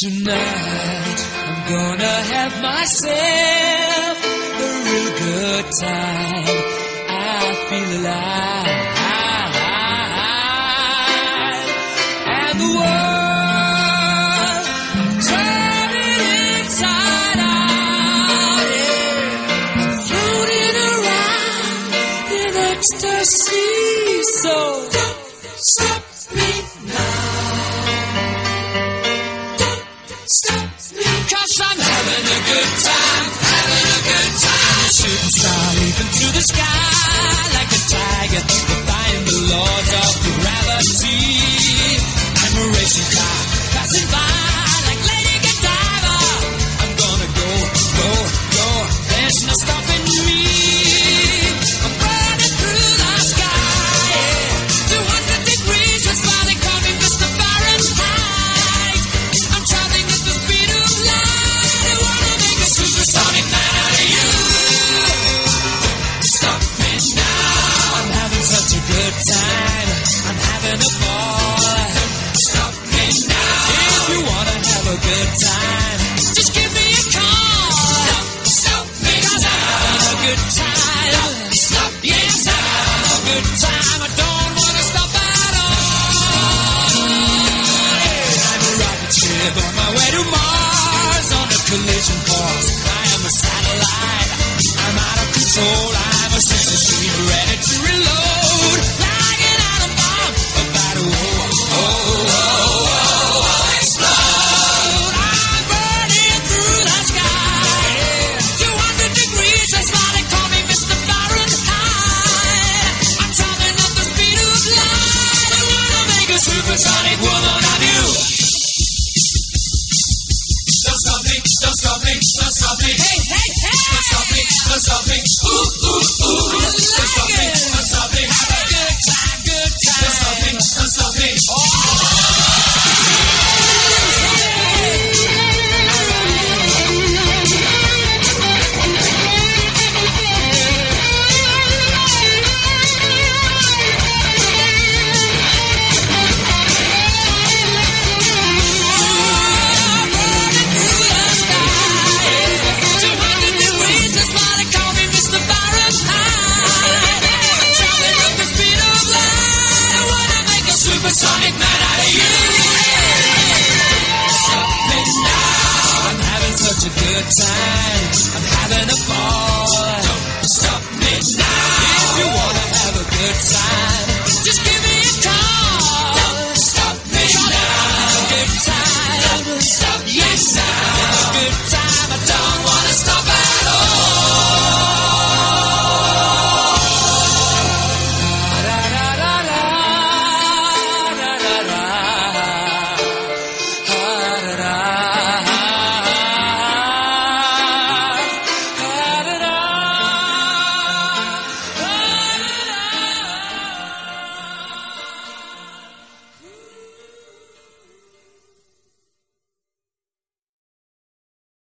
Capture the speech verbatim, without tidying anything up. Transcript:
Tonight, I'm gonna have myself a real good time. I feel alive. And the world, I'm turning inside out. Yeah. I'm floating around in ecstasy. So, don't stop me now. Cause I'm having a good time, having a good time. Shooting star leaping through the sky like a tiger, defying the laws of gravity. I'm a racing car passing by like Lady Godiva. I'm gonna go, go, go. There's no stopping me. I'm burning through the sky, yeah. two hundred degrees, that's why they call me Mister Fahrenheit. I'm traveling at the speed of light. I wanna make a supersonic man out of you. Stop me now. I'm having such a good time. I'm having a ball. Stop me now. If you wanna have a good time, just give me a call. Stop, stop me now. I'm having a good time. Stop, yes, I'm having a good time. I don't wanna stop at all. I'm a rocket ship on my way to Mars on a collision course. I am a satellite. I'm out of control. I'm a six machine ready to reload like an atom bomb about to oh, oh, oh, oh, oh, explode. I'm burning through the sky, two hundred degrees, that's why they call me Mister Fahrenheit. I'm traveling at the speed of light. I wanna make a supersonic woman of you. Don't stop me, don't stop me, don't stop me. Hey, hey, hey. Don't stop me, don't stop me. Ooh, ooh, ooh. Don't stop me, don't stop me. Have a good time, good time. Don't stop me, don't stop me. Sonic man out of you. Stop me now. I'm having such a good time.